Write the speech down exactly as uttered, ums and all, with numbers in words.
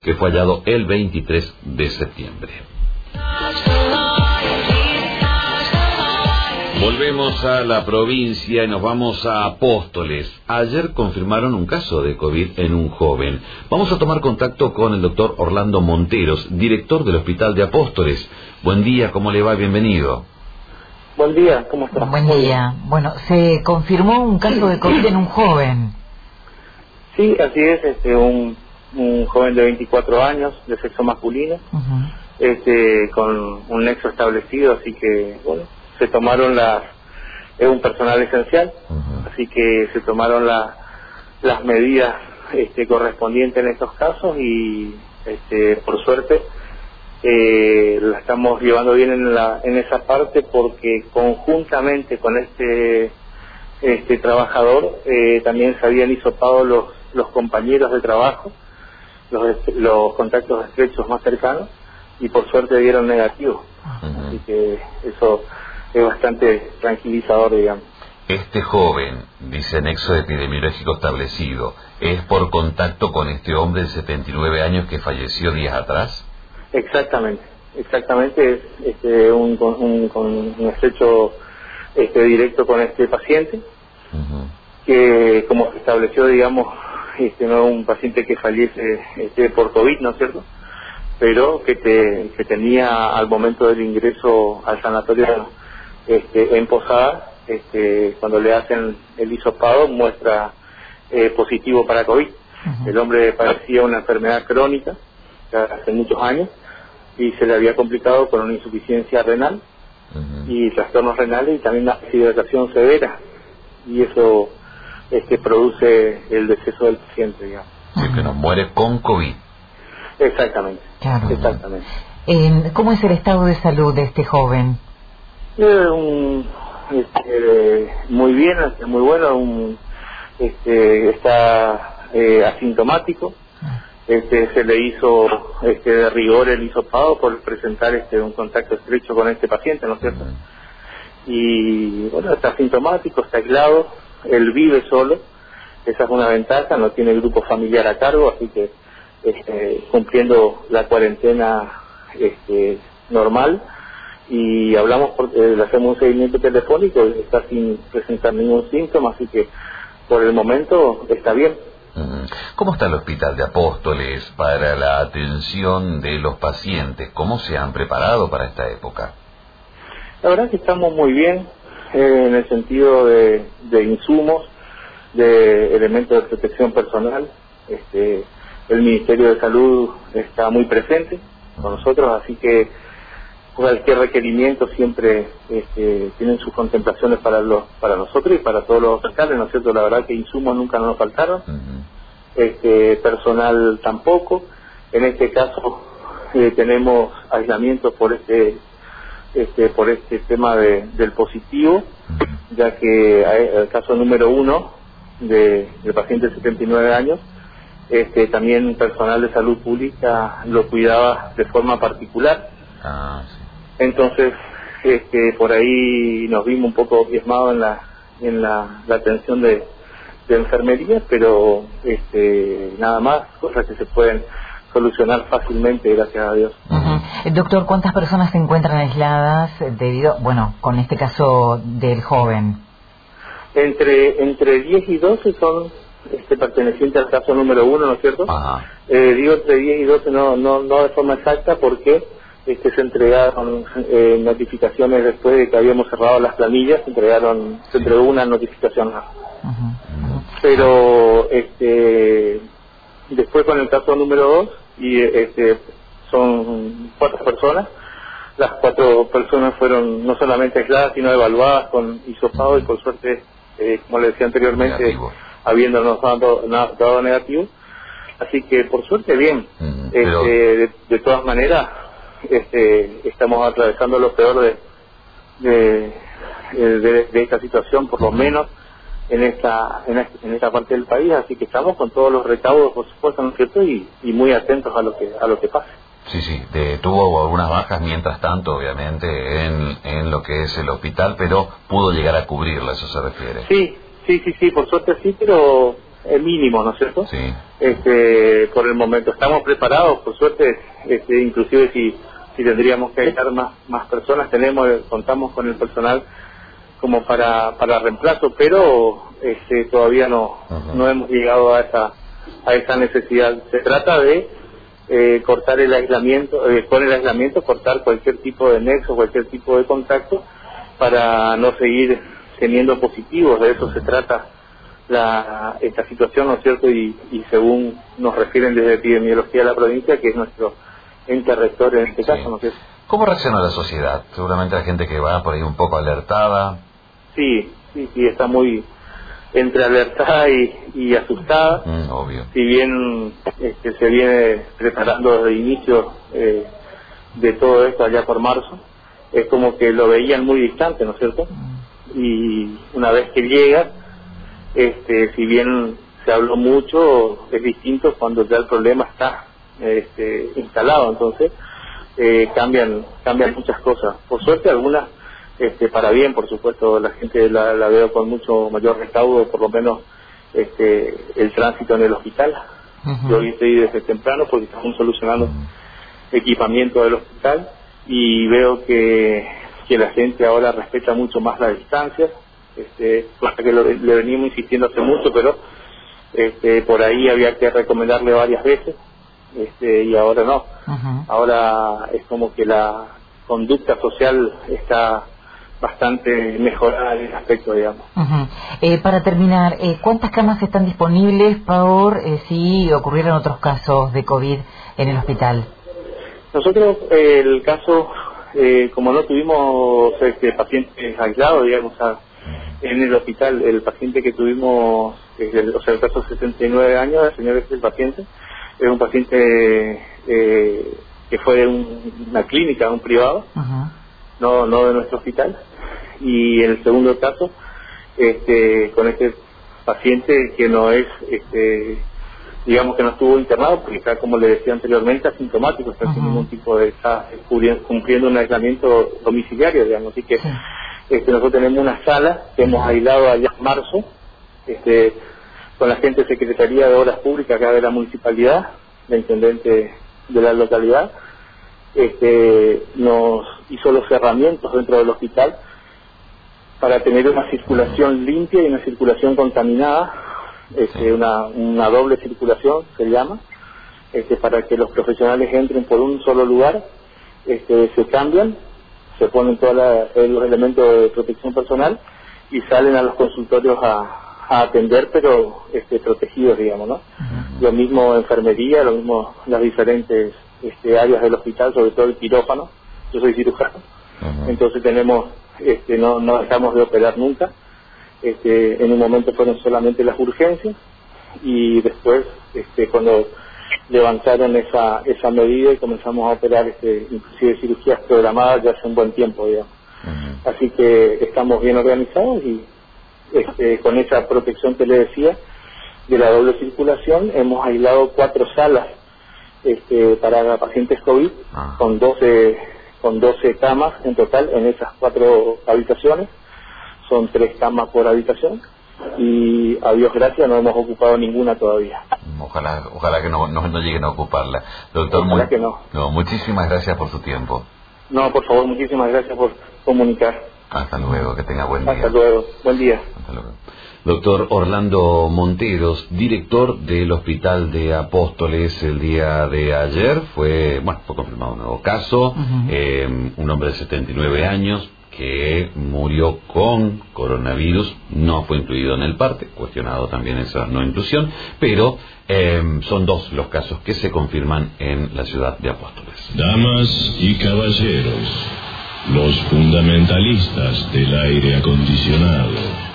que fue hallado el veintitrés de septiembre. Volvemos a la provincia y nos vamos a Apóstoles. Ayer confirmaron un caso de COVID en un joven. Vamos a tomar contacto con el doctor Orlando Monteros, director del Hospital de Apóstoles. Buen día, ¿cómo le va? Bienvenido. Buen día, ¿cómo está? Buen día. Bueno, se confirmó un caso de COVID en un joven. Sí, así es, este, un, un joven de veinticuatro años, de sexo masculino, uh-huh. este, con un nexo establecido, así que, bueno, se tomaron las, es un personal esencial, uh-huh. así que se tomaron la, las medidas este, correspondientes en estos casos y, este, por suerte, eh, la estamos llevando bien en, la, en esa parte porque conjuntamente con este, este trabajador eh, también se habían hisopado los, los compañeros de trabajo, los, los contactos estrechos más cercanos y por suerte dieron negativo, uh-huh. así que eso es bastante tranquilizador, digamos. Este joven, dice nexo epidemiológico establecido, ¿es por contacto con este hombre de setenta y nueve años que falleció días atrás? Exactamente, exactamente, es este, un, un, un, un estrecho este, directo con este paciente, uh-huh. que como se estableció, digamos, este, no es un paciente que fallece este, por COVID, ¿no es cierto?, pero que, te, que tenía al momento del ingreso al sanatorio este, en Posada, este, cuando le hacen el hisopado muestra eh, positivo para COVID. Uh-huh. El hombre padecía una enfermedad crónica hace muchos años y se le había complicado con una insuficiencia renal, uh-huh. y trastornos renales y también una deshidratación severa, y eso este, produce el deceso del paciente, digamos. Sí, que nos muere con COVID. Exactamente, claro. exactamente. Eh, ¿Cómo es el estado de salud de este joven? Eh, un, este, muy bien, muy bueno, un, este, está eh, asintomático. Este, se le hizo este, de rigor el hisopado por presentar este, un contacto estrecho con este paciente, ¿no es cierto? Y bueno, está asintomático, está aislado, él vive solo, esa es una ventaja, no tiene grupo familiar a cargo, así que este, cumpliendo la cuarentena este, normal, y hablamos porque le hacemos un seguimiento telefónico, está sin presentar ningún síntoma, así que por el momento está bien. ¿Cómo está el Hospital de Apóstoles para la atención de los pacientes? ¿Cómo se han preparado para esta época? La verdad que estamos muy bien eh, en el sentido de, de insumos, de elementos de protección personal. Este, el Ministerio de Salud está muy presente con nosotros, así que cualquier requerimiento siempre este, tienen sus contemplaciones para los para nosotros y para todos los hospitales, ¿no es cierto? La verdad que insumos nunca nos faltaron, uh-huh. este personal tampoco. En este caso eh, tenemos aislamiento por este este por este tema de, del positivo, uh-huh. ya que hay, el caso número uno de, del paciente de setenta y nueve años, este también personal de salud pública lo cuidaba de forma particular. Ah, sí. Entonces, este, por ahí nos vimos un poco diezmados en la en la, la atención de, de enfermería, pero este, nada más, cosas que se pueden solucionar fácilmente, gracias a Dios. Uh-huh. Doctor, ¿cuántas personas se encuentran aisladas debido, bueno, con este caso del joven? Entre entre diez y doce son este, pertenecientes al caso número uno, ¿no es cierto? Ajá. Eh, digo entre diez y doce, no, no, no de forma exacta, porque este, se entregaron eh, notificaciones después de que habíamos cerrado las planillas, se entregaron, se entregó una notificación más. Uh-huh. Pero este, después con el caso número dos, y este, son cuatro personas, las cuatro personas fueron no solamente aisladas, sino evaluadas con hisopado, uh-huh. y por suerte, eh, como le decía anteriormente, negativo. habiéndonos dado, dado negativo. Así que por suerte bien. Uh-huh. este, Pero... de, de todas maneras, Este, estamos atravesando lo peor de de, de, de esta situación, por lo menos en esta, en esta en esta parte del país, así que estamos con todos los recaudos, por supuesto, ¿no es cierto? Y, y muy atentos a lo que a lo que pase. Sí, sí, de, tuvo algunas bajas mientras tanto, obviamente, en, en lo que es el hospital, pero pudo llegar a cubrirla, eso se refiere. Sí, sí, sí, sí, por suerte sí, pero eh, mínimo, ¿no es cierto? Sí. Este, por el momento estamos preparados, por suerte, este, inclusive si, si tendríamos que ayudar más, más personas, tenemos, contamos con el personal como para, para reemplazo, pero este, todavía no, uh-huh. no hemos llegado a esa, a esa necesidad. Se trata de eh, cortar el aislamiento, eh, con el aislamiento cortar cualquier tipo de nexo, cualquier tipo de contacto para no seguir teniendo positivos. De eso se trata la, esta situación, ¿no es cierto? Y, y según nos refieren desde epidemiología de la provincia, que es nuestro ente rector en este sí. caso, ¿no es cierto? ¿Cómo reacciona la sociedad? Seguramente hay gente que va por ahí un poco alertada. Sí, sí, sí, está muy entre alertada y, y asustada. Mm, obvio. Si bien este, se viene preparando desde el inicio eh, de todo esto allá por marzo, es como que lo veían muy distante, ¿no es cierto? Y una vez que llega, este, si bien se habló mucho, es distinto cuando ya el problema está este, instalado, entonces eh, cambian cambian muchas cosas. Por suerte algunas este, para bien, por supuesto, la gente la, la veo con mucho mayor recaudo, por lo menos este, el tránsito en el hospital. Uh-huh. Yo hoy estoy desde temprano porque estamos solucionando uh-huh. equipamiento del hospital y veo que, que la gente ahora respeta mucho más la distancia, este, cosa que lo, le venimos insistiendo hace mucho, pero este, por ahí había que recomendarle varias veces, este, y ahora no. Uh-huh. Ahora es como que la conducta social está bastante mejorada en ese aspecto, digamos. Uh-huh. Eh, para terminar, eh, ¿cuántas camas están disponibles por eh, si ocurrieran otros casos de COVID en el hospital? Nosotros, eh, el caso, eh, como no tuvimos este, pacientes aislados, digamos, a, en el hospital, el paciente que tuvimos, el, o sea, el caso de sesenta y nueve años, el señor es el paciente, es un paciente eh, que fue de un, una clínica, un privado, uh-huh. no no de nuestro hospital. Y el segundo caso, este, con este paciente que no es, este, digamos que no estuvo internado, porque está, como le decía anteriormente, asintomático, está uh-huh. sin ningún tipo de, está cumpliendo un aislamiento domiciliario, digamos. Así que sí. este, nosotros tenemos una sala que hemos aislado allá en marzo, este, con la gente de Secretaría de Obras Públicas acá de la municipalidad, la intendente de la localidad, este, nos hizo los cerramientos dentro del hospital para tener una circulación limpia y una circulación contaminada, este, una, una doble circulación se llama, este, para que los profesionales entren por un solo lugar, este, se cambian, se ponen todos los elementos de protección personal y salen a los consultorios a, a atender, pero este, protegidos, digamos, ¿no? Uh-huh. Lo mismo enfermería, lo mismo las diferentes este, áreas del hospital, sobre todo el quirófano. Yo soy cirujano, uh-huh. entonces tenemos Este, no, no dejamos de operar nunca. Este, en un momento fueron solamente las urgencias y después este, cuando levantaron esa esa medida y comenzamos a operar este, inclusive cirugías programadas ya hace un buen tiempo, digamos. Uh-huh. Así que estamos bien organizados y este, con esa protección que le decía de la doble circulación hemos aislado cuatro salas este, para pacientes COVID uh-huh. con doce con doce camas en total en esas cuatro habitaciones, son tres camas por habitación y a Dios gracias no hemos ocupado ninguna todavía. Ojalá ojalá que no, no, no lleguen a ocuparla. Doctor, ojalá muy, que no. no. Muchísimas gracias por su tiempo. No, por favor, muchísimas gracias por comunicar. Hasta luego, que tenga buen día. Hasta luego, buen día. Hasta luego. Doctor Orlando Monteros, director del Hospital de Apóstoles, el día de ayer fue, bueno, fue confirmado un nuevo caso, uh-huh. eh, un hombre de setenta y nueve años que murió con coronavirus, no fue incluido en el parte, cuestionado también esa no inclusión, pero eh, son dos los casos que se confirman en la ciudad de Apóstoles. Damas y caballeros, los fundamentalistas del aire acondicionado.